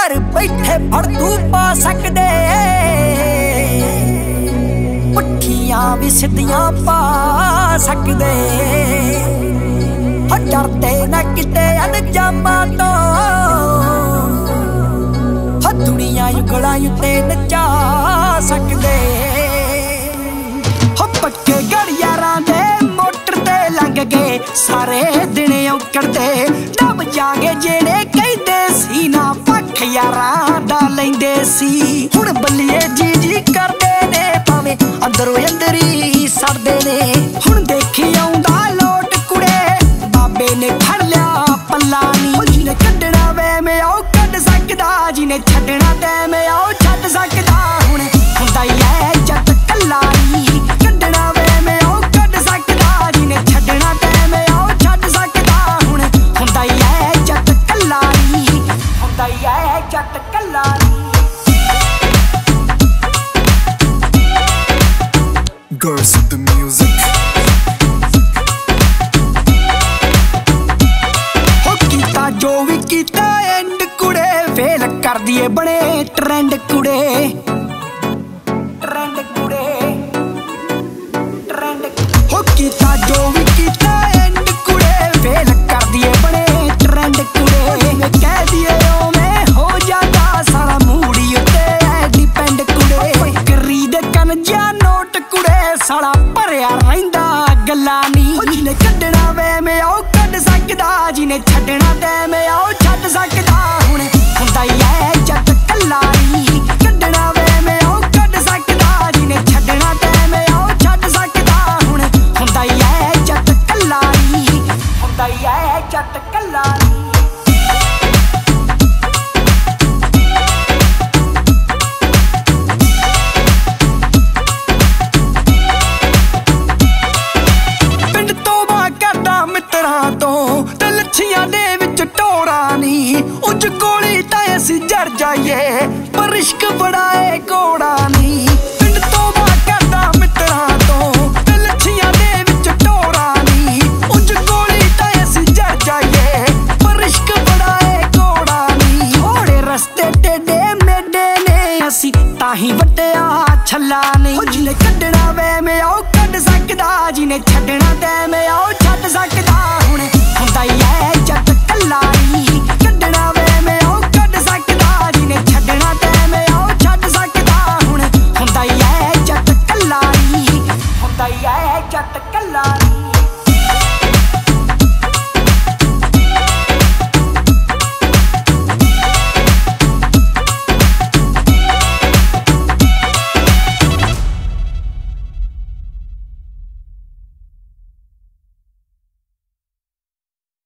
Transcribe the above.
घर बैठे फड़ तू पा सकदे पुठियां भी सिद्धियां पा सकदे डरते न किते अनजामा तो दुनिया युगड़ा युते नचा सकदे पक्के गड़ियारां दे मोटर ते लंघ गए सारे दिन औकड़दे दब जागे जेड़े कहंदे सी ना पख यारां दा लैंदे सी हुण बल्लिए जी जी करदे ने भावें अंदरों अंदर ही सड़दे ने हुण देखी आउंदा लोट कुड़े बाबे ने फड़ लिया पल्ला नी जिने कड्डना वे मैं आओ कड्ड सकदा जिने छड्डना ते मैं आओ छड्ड सकदा हुण हुंदा ही ऐ जट कल्ला नी कड्डना वे मैं आओ कड्ड सकदा जिने छड्डना ते मैं आओ छड्ड सकदा हुण हुंदा ही ऐ जट कल्ला नी हुंदा ही ऐ जट कल्ला नी Girls with the music हो कीता जो भी कीता एंड कुड़े फेल कर दिए बने ट्रेंड कुड़े ट्रेंड कुड़े ट्रेंड हो कीता जो भी कीता एंड कुड़े फेल कर दिए बने ट्रेंड कुड़े मैं कह दिए ओ मैं हो जाता सारा मूडी उत्ते डिपेंड कुड़े करी दे कन जा नोट कुड़े साला भरिया रहिंदा गल्ला नी जिने कड्डना वे मैं आओ कड्ड सकदा जिने छड्डना ते मैं आओ छड्ड सकदा हुण हुंदा ही ऐ जट कल्ला नी कड्डना वे मैं आओ कड्ड सकदा जिने छड्डना ते मैं आओ छड्ड सकदा हुण हुंदा ही ऐ जट कल्ला नी हुंदा ही ऐ जट कल्ला नी उज कोली तां असीं जड़ जाइए पर इश्क बड़ा है घोड़ा।